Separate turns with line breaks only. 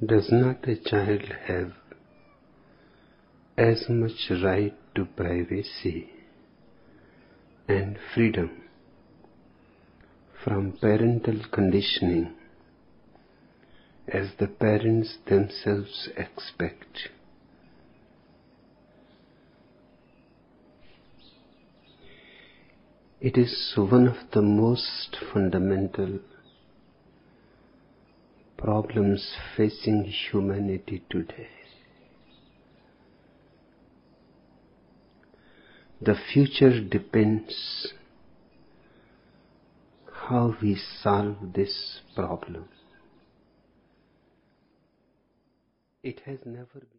Does not a child have as much right to privacy and freedom from parental conditioning as the parents themselves expect? It is one of the most fundamental problems facing humanity today. The future depends how we solve this problem. It has never been